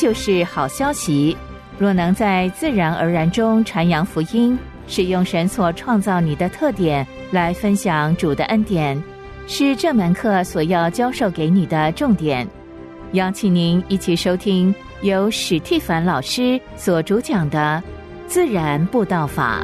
就是好消息。若能在自然而然中传扬福音，使用神所创造你的特点来分享主的恩典，是这门课所要教授给你的重点。邀请您一起收听由史蒂凡老师所主讲的自然布道法。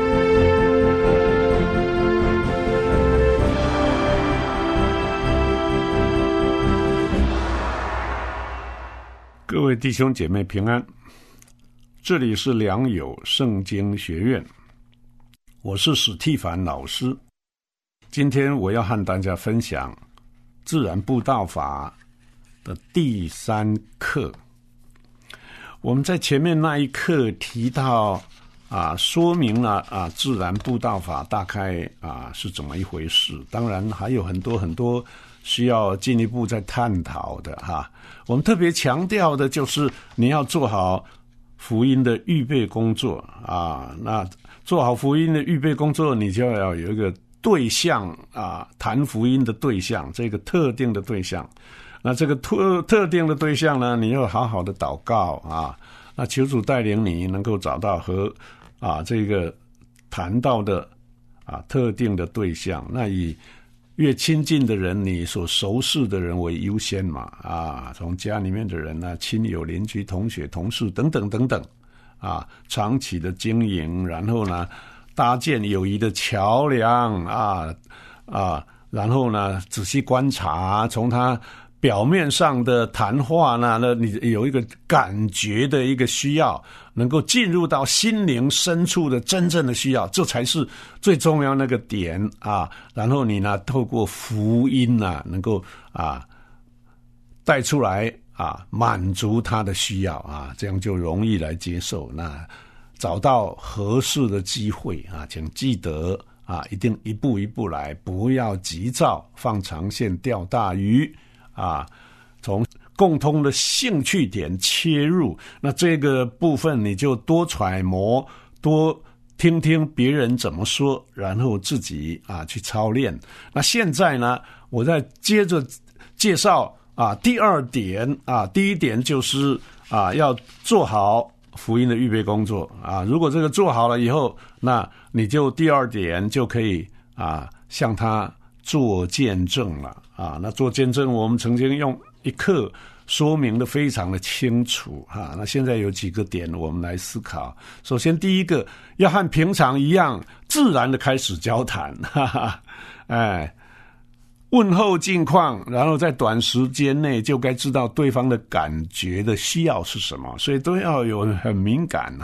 各位弟兄姐妹平安，这里是良友圣经学院，我是史蒂凡老师。今天我要和大家分享自然布道法的第3课。我们在前面那一课提到说明了自然布道法大概是怎么一回事，当然还有很多需要进一步再探讨的我们特别强调的就是你要做好福音的预备工作那做好福音的预备工作，你就要有一个对象谈福音的对象，这个特定的对象。那这个特定的对象呢，你要好好的祷告那求主带领你能够找到和这个谈到的特定的对象。那以越亲近的人，你所熟识的人为优先嘛从家里面的人亲友邻居同学同事等等等等长期的经营，然后呢搭建友谊的桥梁然后呢仔细观察，从他表面上的谈话呢，你有一个感觉的一个需要，能够进入到心灵深处的真正的需要，这才是最重要那个点然后你呢透过福音能够带出来满足他的需要这样就容易来接受。那找到合适的机会请记得一定一步一步来，不要急躁，放长线钓大鱼从共通的兴趣点切入，那这个部分你就多揣摩，多听听别人怎么说，然后自己去操练。那现在呢，我再接着介绍第2点第一点就是要做好福音的预备工作如果这个做好了以后，那你就第2点就可以向他做见证了那做见证我们曾经用一课说明的非常的清楚那现在有几个点我们来思考。首先第一个，要和平常一样自然的开始交谈问候近况，然后在短时间内就该知道对方的感觉的需要是什么，所以都要有很敏感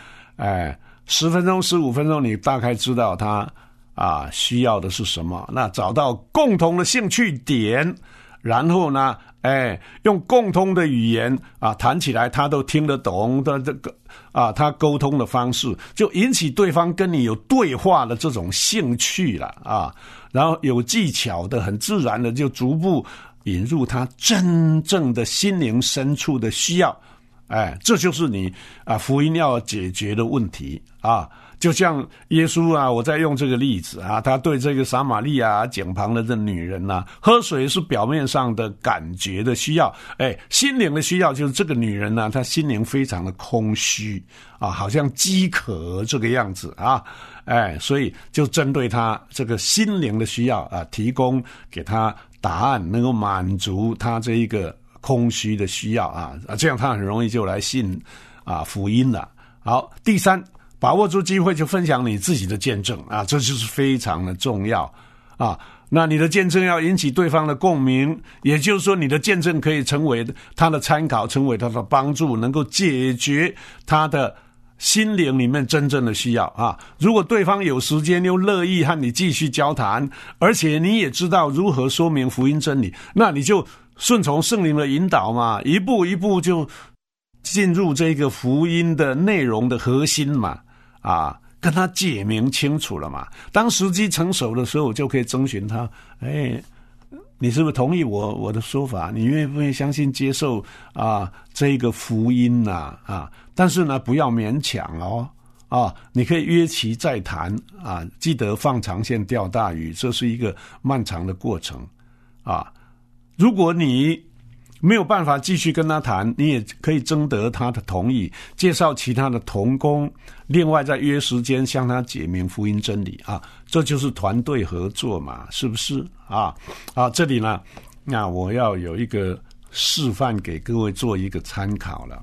10分钟15分钟你大概知道他需要的是什么，那找到共同的兴趣点，然后呢用共通的语言谈起来他都听得懂的这个他沟通的方式，就引起对方跟你有对话的这种兴趣了然后有技巧的很自然的就逐步引入他真正的心灵深处的需要这就是你福音要解决的问题就像耶稣我在用这个例子他对这个撒玛利亚井旁的这女人喝水是表面上的感觉的需要心灵的需要就是这个女人她心灵非常的空虚好像饥渴这个样子所以就针对她这个心灵的需要提供给她答案，能够满足她这一个空虚的需要这样她很容易就来信福音了。好，第3，把握住机会就分享你自己的见证这就是非常的重要那你的见证要引起对方的共鸣，也就是说你的见证可以成为他的参考，成为他的帮助，能够解决他的心灵里面真正的需要如果对方有时间又乐意和你继续交谈，而且你也知道如何说明福音真理，那你就顺从圣灵的引导嘛，一步一步就进入这个福音的内容的核心嘛跟他解明清楚了嘛。当时机成熟的时候，我就可以征询他你是不是同意我的说法？你愿不愿意相信接受这个福音但是呢不要勉强你可以约期再谈记得放长线钓大鱼，这是一个漫长的过程如果你没有办法继续跟他谈，你也可以征得他的同意，介绍其他的同工，另外再约时间向他解明福音真理啊，这就是团队合作嘛，是不是啊？这里呢，那我要有一个示范给各位做一个参考了。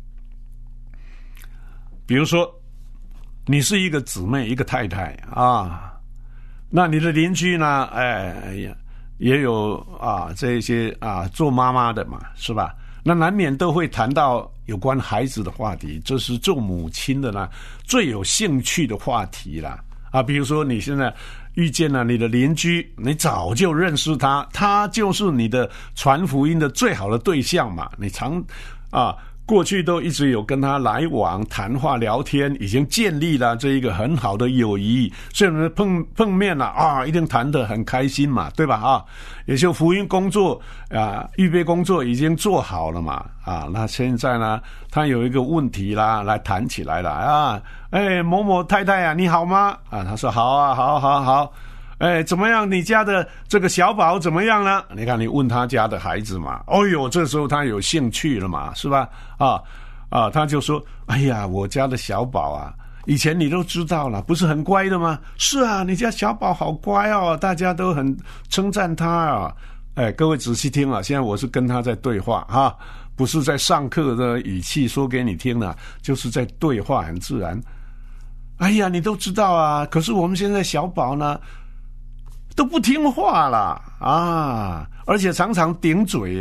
比如说，你是一个姊妹，一个太太啊，那你的邻居呢，也有这些做妈妈的嘛，是吧？那难免都会谈到有关孩子的话题，这是做母亲的呢最有兴趣的话题啦。比如说你现在遇见了你的邻居，你早就认识他，他就是你的传福音的最好的对象嘛。你过去都一直有跟他来往、谈话、聊天，已经建立了这一个很好的友谊，所以碰面了一定谈得很开心嘛，对吧？也就福音工作预备工作已经做好了嘛，那现在呢，他有一个问题啦，来谈起来了某某太太你好吗？他说好啊，好。怎么样？你家的这个小宝怎么样呢？你看，你问他家的孩子嘛，这时候他有兴趣了嘛，是吧？他就说：“哎呀，我家的小宝以前你都知道了，不是很乖的吗？是啊，你家小宝好乖哦，大家都很称赞他各位仔细听现在我是跟他在对话不是在上课的语气说给你听了，就是在对话，很自然。哎呀，你都知道可是我们现在小宝呢？”都不听话了而且常常顶嘴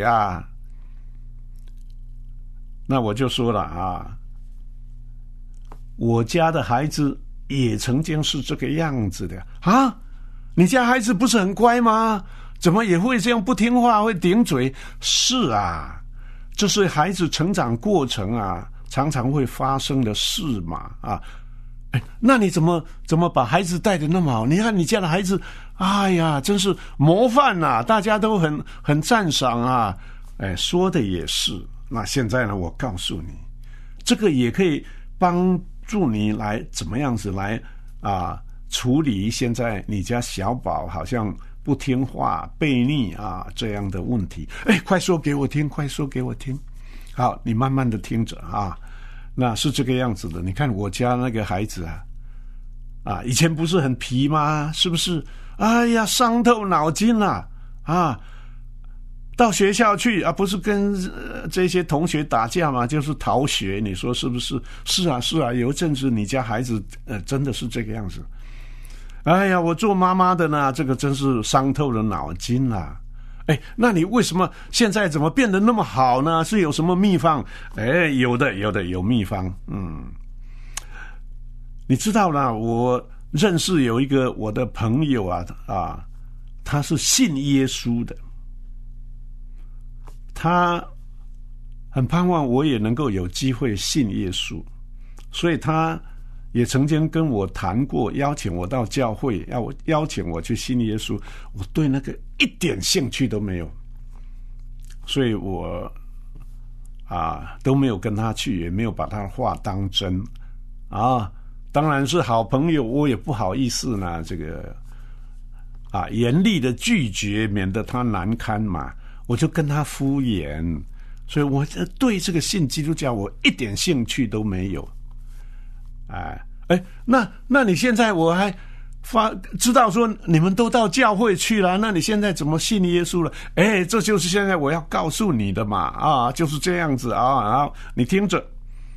那我就说了我家的孩子也曾经是这个样子的你家孩子不是很乖吗？怎么也会这样不听话，会顶嘴？是这是孩子成长过程常常会发生的事嘛那你怎么把孩子带得那么好？你看你家的孩子，哎呀，真是模范大家都很赞赏说的也是。那现在呢，我告诉你，这个也可以帮助你来怎么样子来处理现在你家小宝好像不听话、悖逆这样的问题。快说给我听，快说给我听。好，你慢慢的听着那是这个样子的。你看我家那个孩子以前不是很皮吗？是不是？哎呀，伤透脑筋了到学校去不是跟这些同学打架嘛，就是逃学，你说是不是？是啊，有一阵子你家孩子真的是这个样子。哎呀，我做妈妈的呢，这个真是伤透了脑筋了。那你为什么现在怎么变得那么好呢？是有什么秘方？有秘方。你知道啦，我认识有一个我的朋友他是信耶稣的，他很盼望我也能够有机会信耶稣，所以他也曾经跟我谈过，邀请我到教会，邀请我去信耶稣。我对那个一点兴趣都没有，所以我都没有跟他去，也没有把他的话当真当然是好朋友，我也不好意思呢，这个严厉的拒绝，免得他难堪嘛，我就跟他敷衍。所以我对这个信基督教我一点兴趣都没有。那你现在我还知道说你们都到教会去了，那你现在怎么信耶稣了？这就是现在我要告诉你的嘛，就是这样子你听着。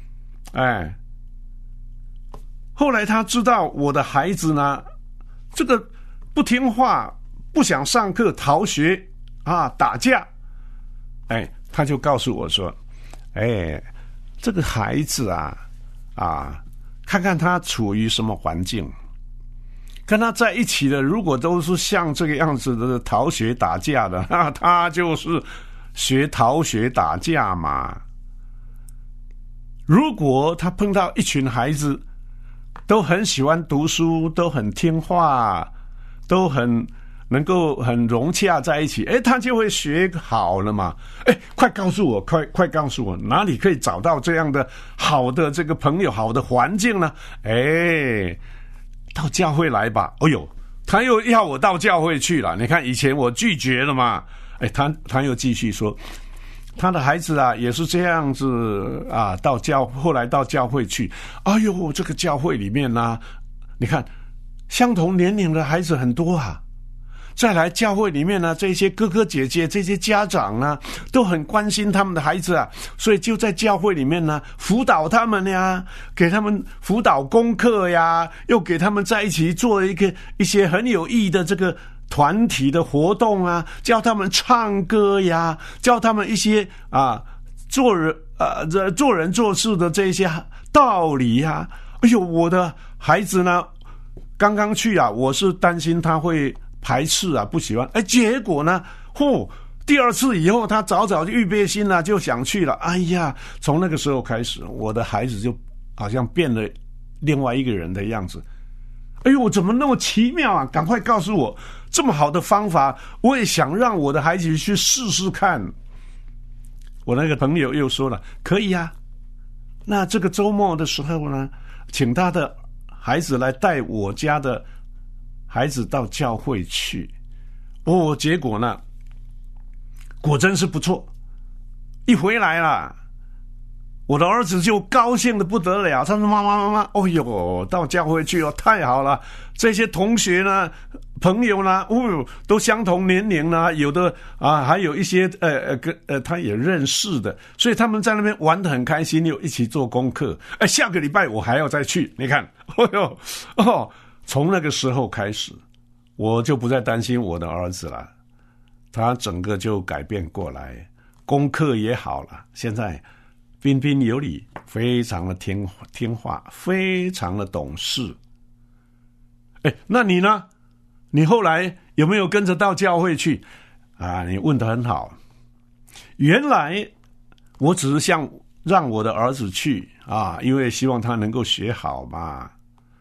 后来他知道我的孩子呢，这个不听话，不想上课，逃学打架，他就告诉我说，这个孩子看看他处于什么环境，跟他在一起的如果都是像这个样子的逃学打架的，他就是学逃学打架嘛。如果他碰到一群孩子都很喜欢读书，都很听话，都很能够很融洽在一起，他就会学好了嘛。快告诉我，快告诉我，哪里可以找到这样的好的这个朋友，好的环境呢？到教会来吧。他又要我到教会去了。你看以前我拒绝了嘛，他又继续说， 他的孩子啊也是这样子啊，后来到教会去，哎呦，这个教会里面啊，你看相同年龄的孩子很多啊。再来教会里面呢，这些哥哥姐姐这些家长呢都很关心他们的孩子啊，所以就在教会里面呢辅导他们呀，给他们辅导功课呀，又给他们在一起做一些很有意义的这个团体的活动啊，教他们唱歌呀，教他们一些做人做事的这些道理呀。哎呦，我的孩子呢刚刚去啊，我是担心他会排斥啊，不喜欢。结果呢，第二次以后，他早就预备心了，就想去了。哎呀，从那个时候开始，我的孩子就好像变了另外一个人的样子。哎呦，怎么那么奇妙啊！赶快告诉我，这么好的方法，我也想让我的孩子去试试看。我那个朋友又说了，可以啊。那这个周末的时候呢，请他的孩子来带我家的孩子到教会去。结果呢，果真是不错。一回来了，我的儿子就高兴得不得了，他说妈妈，哦呦，到教会去了，太好了。这些同学呢，朋友呢，都相同年龄呢，有的还有一些他也认识的，所以他们在那边玩得很开心，又一起做功课。下个礼拜我还要再去，你看，从那个时候开始，我就不再担心我的儿子了，他整个就改变过来，功课也好了，现在彬彬有礼，非常的听话，非常的懂事。那你呢？你后来有没有跟着到教会去？你问得很好。原来我只是想让我的儿子去因为希望他能够学好嘛。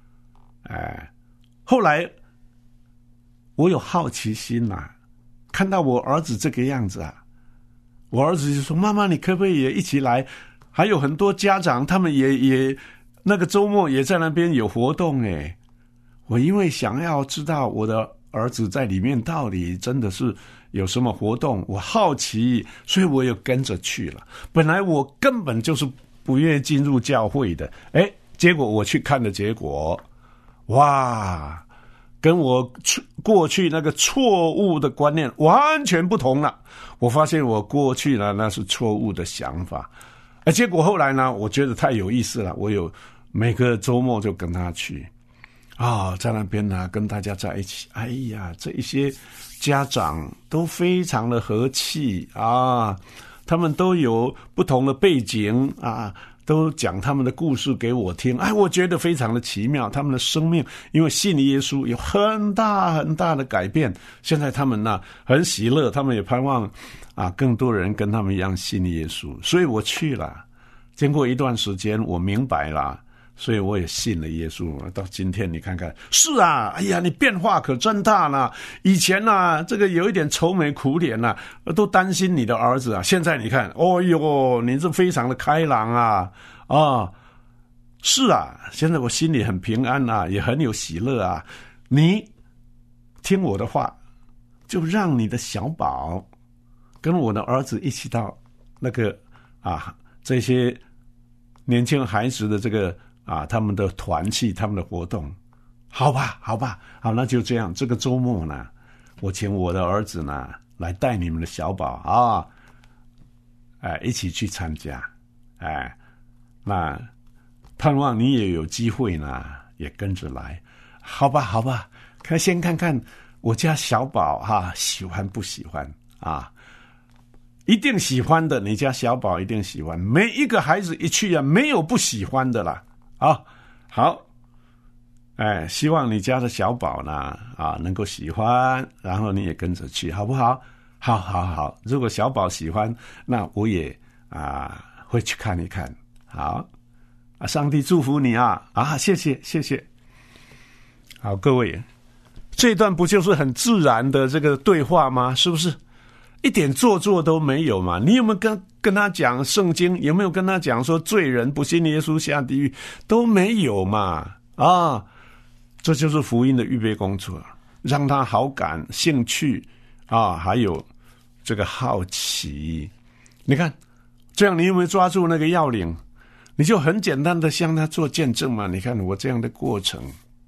后来我有好奇心看到我儿子这个样子我儿子就说：“妈妈，你可不可以也一起来？”还有很多家长，他们也那个周末也在那边有活动我因为想要知道我的儿子在里面到底真的是有什么活动，我好奇，所以我也跟着去了。本来我根本就是不愿意进入教会的，结果我去看的结果，哇，跟我过去那个错误的观念完全不同了。我发现我过去呢那是错误的想法，结果后来呢，我觉得太有意思了，我有每个周末就跟他去在那边呢跟大家在一起。哎呀，这一些家长都非常的和气他们都有不同的背景都讲他们的故事给我听。我觉得非常的奇妙，他们的生命因为信耶稣有很大很大的改变。现在他们呢很喜乐，他们也盼望更多人跟他们一样信耶稣。所以我去了，经过一段时间我明白了，所以我也信了耶稣。到今天你看看，是哎呀，你变化可真大呢。以前这个有一点愁眉苦脸都担心你的儿子现在你看，你是非常的开朗是现在我心里很平安也很有喜乐你听我的话，就让你的小宝跟我的儿子一起到那个这些年轻孩子的这个他们的团契，他们的活动，好吧，好，那就这样。这个周末呢，我请我的儿子呢来带你们的小宝一起去参加，那盼望你也有机会呢，也跟着来，好吧，先看看我家小宝喜欢不喜欢一定喜欢的，你家小宝一定喜欢。每一个孩子一去没有不喜欢的啦。好，希望你家的小宝呢能够喜欢，然后你也跟着去，好不好？好。如果小宝喜欢，那我也会去看一看。好上帝祝福你谢谢。好，各位，这段不就是很自然的这个对话吗？是不是？一点做作都没有嘛？你有没有跟他讲圣经？有没有跟他讲说罪人不信耶稣下地狱？都没有嘛？这就是福音的预备工作，让他好感、兴趣还有这个好奇， 你看，这样你有没有抓住那个要领？你就很简单的向他做见证嘛。你看我这样的过程，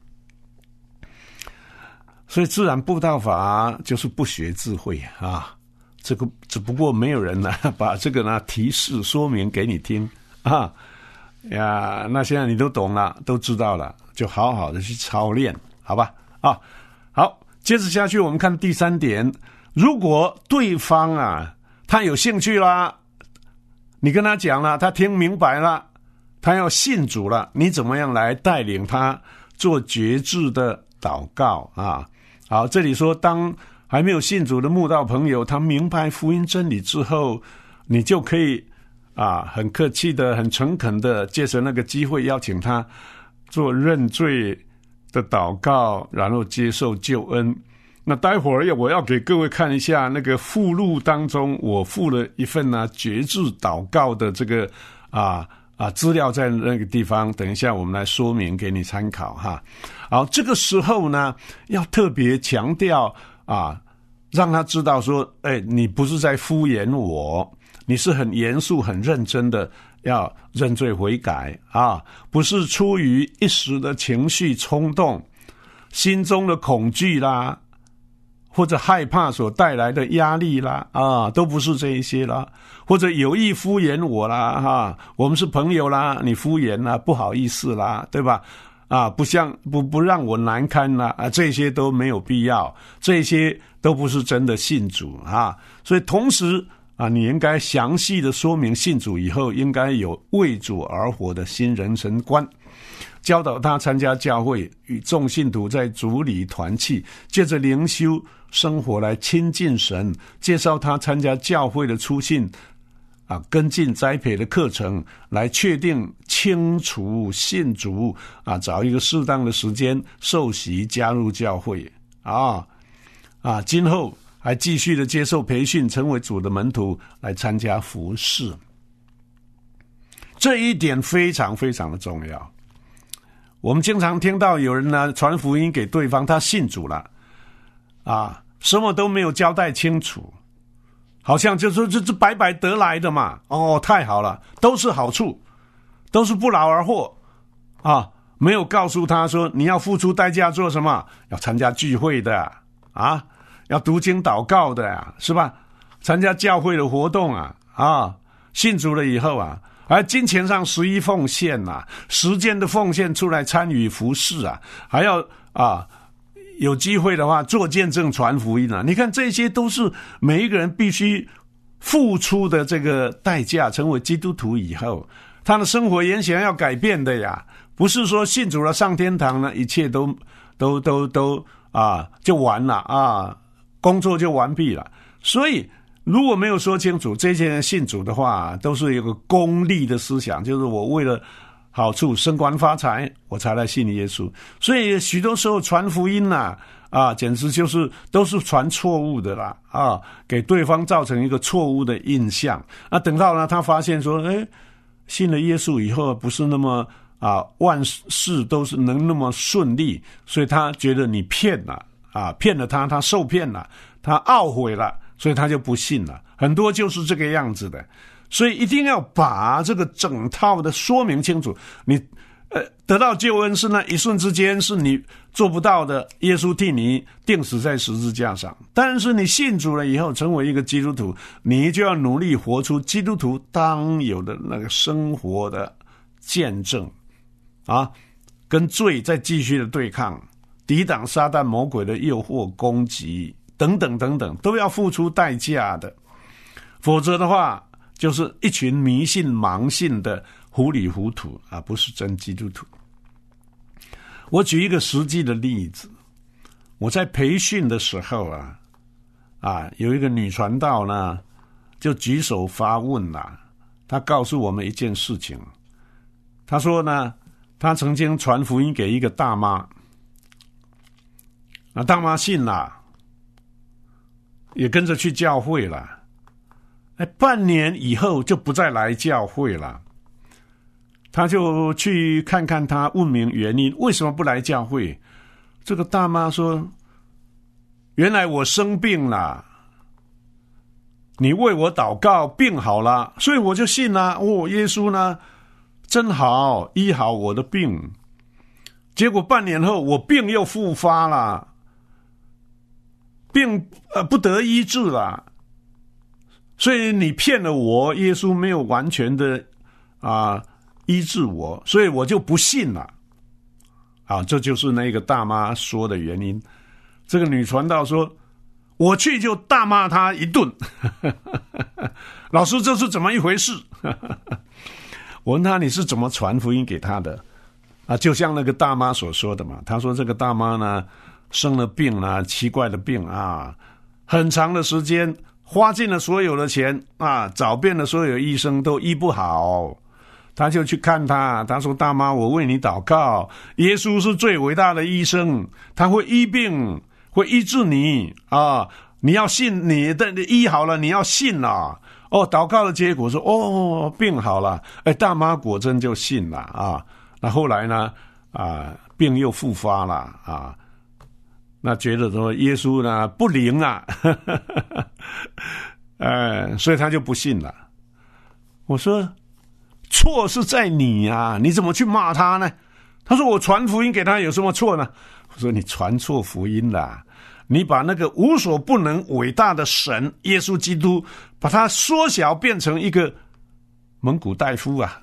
所以自然布道法就是不学智慧啊。这个只不过没有人呢把这个呢提示说明给你听啊呀。那现在你都懂了，都知道了，就好好的去操练，好吧？啊，好，接着下去我们看第3点。如果对方他有兴趣啦，你跟他讲了，他听明白了，他要信主了，你怎么样来带领他做决志的祷告啊？好，这里说当还没有信主的慕道朋友，他明白福音真理之后，你就可以很客气的、很诚恳的借着那个机会邀请他做认罪的祷告，然后接受救恩。那待会儿我要给各位看一下那个附录当中，我附了一份决志祷告的这个资料在那个地方，等一下我们来说明给你参考哈。好，这个时候呢，要特别强调让他知道说，你不是在敷衍我，你是很严肃、很认真的要认罪悔改不是出于一时的情绪冲动、心中的恐惧啦，或者害怕所带来的压力啦都不是这一些啦，或者有意敷衍我啦我们是朋友啦，你敷衍啦，不好意思啦，对吧？不让我难堪啦这些都没有必要，这些都不是真的信主所以同时你应该详细的说明信主以后应该有为主而活的新人生观，教导他参加教会，与众信徒在主里团契，借着灵修生活来亲近神，介绍他参加教会的初信跟进栽培的课程，来确定清楚信主找一个适当的时间受洗加入教会今后还继续的接受培训，成为主的门徒，来参加服事。这一点非常非常的重要。我们经常听到有人传福音给对方，他信主了什么都没有交代清楚，好像就说这白白得来的嘛，太好了，都是好处，都是不劳而获没有告诉他说你要付出代价做什么，要参加聚会的要读经祷告的是吧？参加教会的活动信主了以后而金钱上11奉献时间的奉献出来参与服事还要有机会的话做见证传福音你看这些都是每一个人必须付出的这个代价，成为基督徒以后他的生活言行要改变的呀，不是说信主了上天堂呢一切都就完了工作就完毕了。所以如果没有说清楚，这些人信主的话都是有个功利的思想，就是我为了好处升官发财我才来信耶稣。所以许多时候传福音简直都是传错误的啦给对方造成一个错误的印象等到呢他发现说信了耶稣以后不是那么万事都是能那么顺利，所以他觉得你骗了骗了他，他受骗了，他懊悔了，所以他就不信了。很多就是这个样子的。所以一定要把这个整套的说明清楚。你得到救恩是那一瞬之间，是你做不到的，耶稣替你钉死在十字架上。但是你信主了以后，成为一个基督徒，你就要努力活出基督徒当有的那个生活的见证跟罪再继续的对抗，抵挡撒旦魔鬼的诱惑攻击等等等等，都要付出代价的。否则的话就是一群迷信盲信的糊里糊涂不是真基督徒。我举一个实际的例子，我在培训的时候有一个女传道呢就举手发问她告诉我们一件事情。她说呢她曾经传福音给一个大妈，大妈信了，也跟着去教会了，半年以后就不再来教会了。他就去看看他，问明原因，为什么不来教会？这个大妈说，原来我生病了， 你为我祷告，病好了，所以我就信了。耶稣呢真好，医好我的病。结果半年后我病又复发了，病不得医治了。所以你骗了我，耶稣没有完全的医治我，所以我就不信了。这就是那个大妈说的原因。这个女传道说，我去就大骂他一顿。老师，这是怎么一回事？我问他，你是怎么传福音给他的？就像那个大妈所说的嘛，他说这个大妈呢生了病啊，奇怪的病啊，很长的时间花尽了所有的钱啊，找遍了所有医生都医不好。他就去看他，他说大妈，我为你祷告，耶稣是最伟大的医生，他会医病，会医治你啊！你要信，你的医好了，你要信啊！祷告的结果说，病好了，大妈果真就信了啊！那后来呢，病又复发了啊！那觉得说耶稣呢不灵啊，所以他就不信了。我说，错是在你啊，你怎么去骂他呢？他说我传福音给他有什么错呢？我说你传错福音了，你把那个无所不能伟大的神耶稣基督把他缩小变成一个蒙古大夫啊。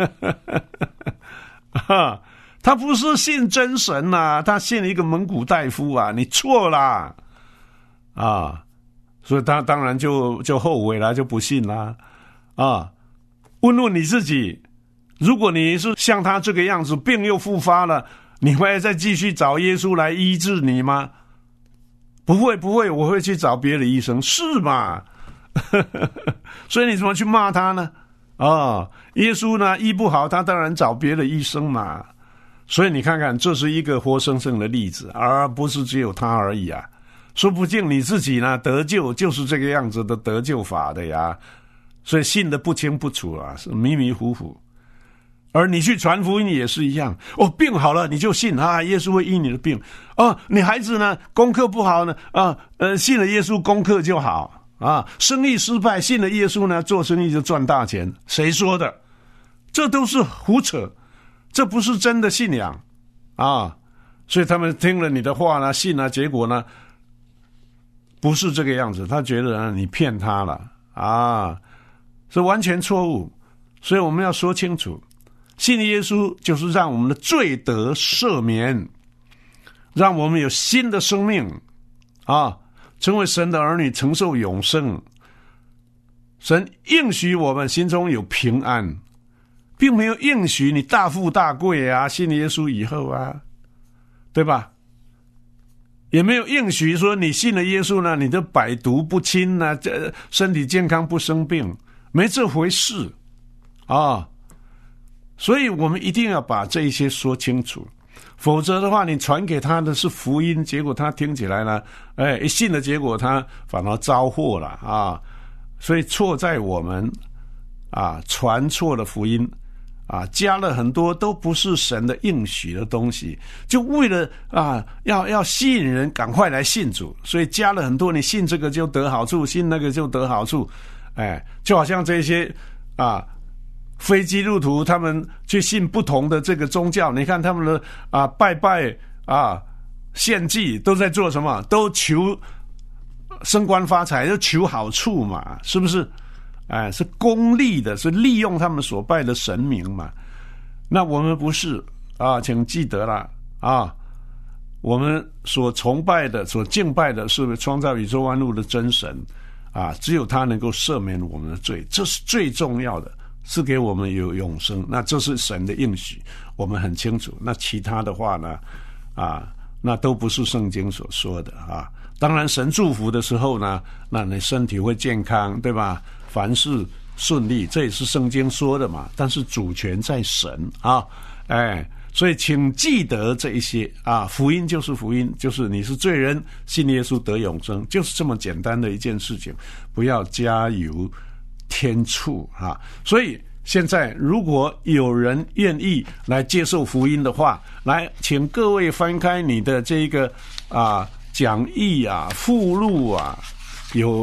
他不是信真神啊，他信一个蒙古大夫啊，你错了啊！所以他当然就后悔了，就不信了啊！问问你自己，如果你是像他这个样子，病又复发了，你会再继续找耶稣来医治你吗？不会，我会去找别的医生，是吗？所以你怎么去骂他呢？耶稣呢医不好，他当然找别的医生嘛。所以你看看，这是一个活生生的例子，而不是只有他而已啊。说不定你自己呢得救就是这个样子的得救法的呀。所以信得不清不楚啊，是迷迷糊糊。而你去传福音也是一样，病好了你就信啊，耶稣会医你的病。你孩子呢功课不好呢信了耶稣功课就好啊，生意失败信了耶稣呢做生意就赚大钱。谁说的？这都是胡扯，这不是真的信仰啊。所以他们听了你的话呢信了，结果呢不是这个样子，他觉得你骗他了啊，是完全错误。所以我们要说清楚，信耶稣就是让我们的罪得赦免，让我们有新的生命啊，成为神的儿女，承受永生。神应许我们心中有平安，并没有应许你大富大贵啊，信耶稣以后啊，对吧？也没有应许说你信了耶稣呢，你的百毒不侵啊，身体健康不生病，没这回事啊。所以我们一定要把这一些说清楚，否则的话你传给他的是福音，结果他听起来呢一信了，结果他反而遭祸了啊。所以错在我们传错了福音加了很多都不是神的应许的东西，就为了要吸引人赶快来信主，所以加了很多，你信这个就得好处，信那个就得好处。就好像这些非基督徒他们去信不同的这个宗教，你看他们的拜拜献祭都在做什么？都求升官发财，就求好处嘛，是不是？是功利的，是利用他们所拜的神明嘛。那我们不是请记得了我们所崇拜的、所敬拜的是创造宇宙万物的真神只有他能够赦免我们的罪，这是最重要的，是给我们有永生。那这是神的应许，我们很清楚。那其他的话呢那都不是圣经所说的当然神祝福的时候呢，那你身体会健康，对吧？凡事顺利，这也是圣经说的嘛。但是主权在神所以请记得这一些福音就是福音，就是你是罪人，信耶稣得永生，就是这么简单的一件事情，不要加油添醋所以现在如果有人愿意来接受福音的话，来请各位翻开你的这个讲义附录有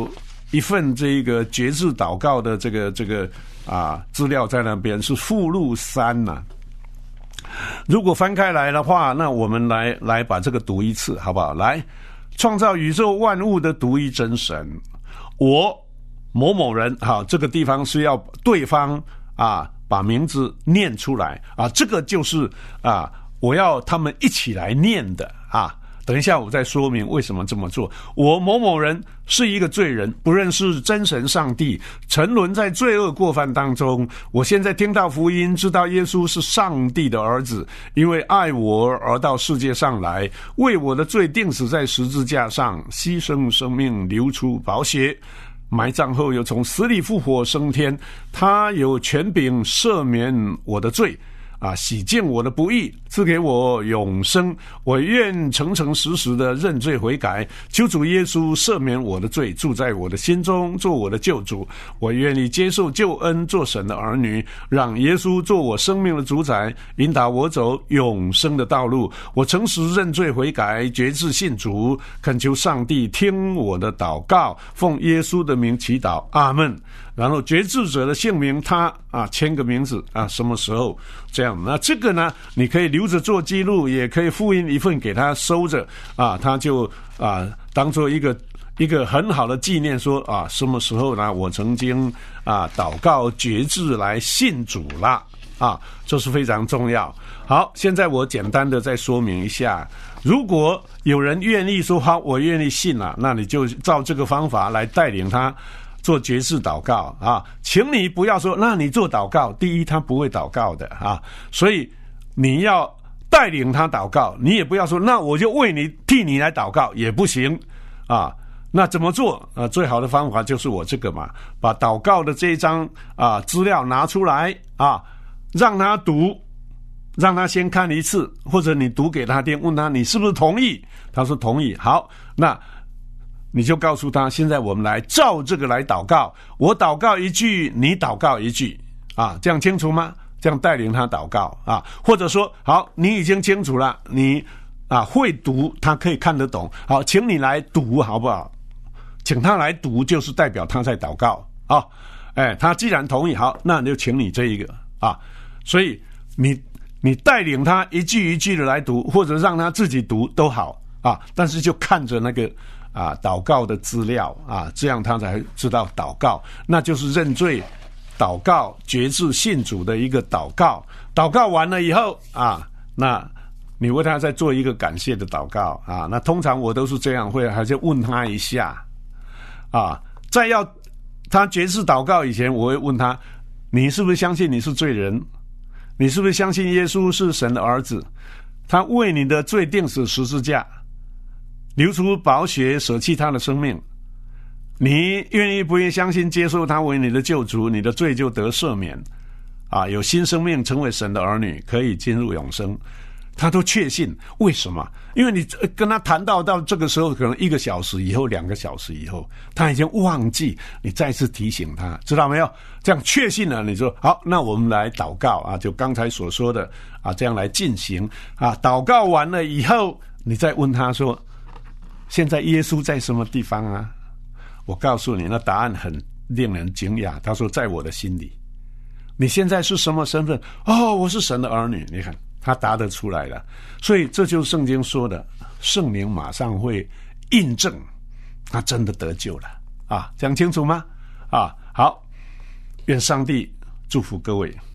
一份这个节制祷告的这个资料在那边，是附录3呐。如果翻开来的话，那我们来把这个读一次，好不好？来，创造宇宙万物的独一真神，我某某人，好，这个地方是要对方把名字念出来这个就是我要他们一起来念的等一下我再说明为什么这么做。我某某人是一个罪人，不认识真神上帝，沉沦在罪恶过犯当中。我现在听到福音，知道耶稣是上帝的儿子，因为爱我而到世界上来，为我的罪钉死在十字架上，牺牲生命，流出宝血，埋葬后又从死里复活升天。他有权柄赦免我的罪洗净我的不义，赐给我永生。我愿诚诚实实的认罪悔改，求主耶稣赦免我的罪，住在我的心中，做我的救主。我愿意接受救恩，做神的儿女，让耶稣做我生命的主宰，引导我走永生的道路。我诚实认罪悔改，决志信主，恳求上帝听我的祷告，奉耶稣的名祈祷，阿们。然后决志者的姓名，他签个名字什么时候这样。那这个呢，你可以留着做记录，也可以复印一份给他收着他就当做一个很好的纪念，说什么时候呢，我曾经祷告决志来信主了这是非常重要。好，现在我简单的再说明一下，如果有人愿意说好，我愿意信了，那你就照这个方法来带领他做决志祷告请你不要说那你做祷告，第一他不会祷告的所以你要带领他祷告，你也不要说那我就替你来祷告，也不行那怎么做最好的方法就是我这个嘛，把祷告的这一张资料拿出来让他读，让他先看一次，或者你读给他听，问他你是不是同意，他说同意，好，那你就告诉他，现在我们来照这个来祷告，我祷告一句，你祷告一句这样清楚吗？这样带领他祷告或者说好，你已经清楚了，你会读，他可以看得懂，好，请你来读好不好？请他来读就是代表他在祷告他既然同意，好，那就请你这一个所以你带领他一句一句的来读，或者让他自己读都好但是就看着那个祷告的资料这样他才知道祷告，那就是认罪祷告决志信主的一个祷告。祷告完了以后那你为他再做一个感谢的祷告那通常我都是这样，会还是问他一下在要他决志祷告以前，我会问他，你是不是相信你是罪人？你是不是相信耶稣是神的儿子？他为你的罪钉死十字架，流出宝血，舍弃他的生命，你愿意不愿意相信接受他为你的救主，你的罪就得赦免有新生命，成为神的儿女，可以进入永生。他都确信，为什么？因为你跟他谈到这个时候，可能1个小时以后2个小时以后，他已经忘记，你再次提醒他，知道没有？这样确信了，你说好，那我们来祷告就刚才所说的这样来进行祷告完了以后，你再问他说，现在耶稣在什么地方我告诉你，那答案很令人惊讶，他说在我的心里。你现在是什么身份？我是神的儿女。你看他答得出来了，所以这就是圣经说的，圣灵马上会印证他真的得救了讲清楚吗好，愿上帝祝福各位。